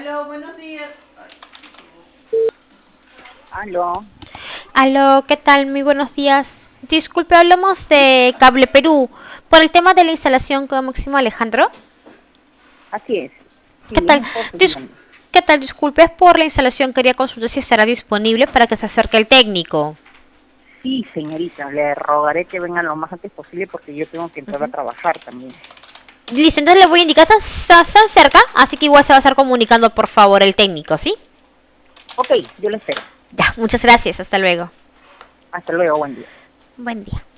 Aló, buenos días. Aló. Aló, ¿qué tal? Muy buenos días. Disculpe, hablamos de Cable Perú por el tema de la instalación con Máximo Alejandro. Así es. ¿Qué Sí, es tal? mi esposo, Dis- dígame. ¿Qué tal? Disculpe, es por la instalación. Quería consultar si estará disponible para que se acerque el técnico. Sí, señorita, le rogaré que venga lo más antes posible porque yo tengo que entrar a trabajar también. Listo, entonces le voy a indicar, está cerca, así que igual se va a estar comunicando, por favor, el técnico, ¿sí? Ok, yo le espero. Ya, muchas gracias. Hasta luego. Hasta luego, buen día. Buen día.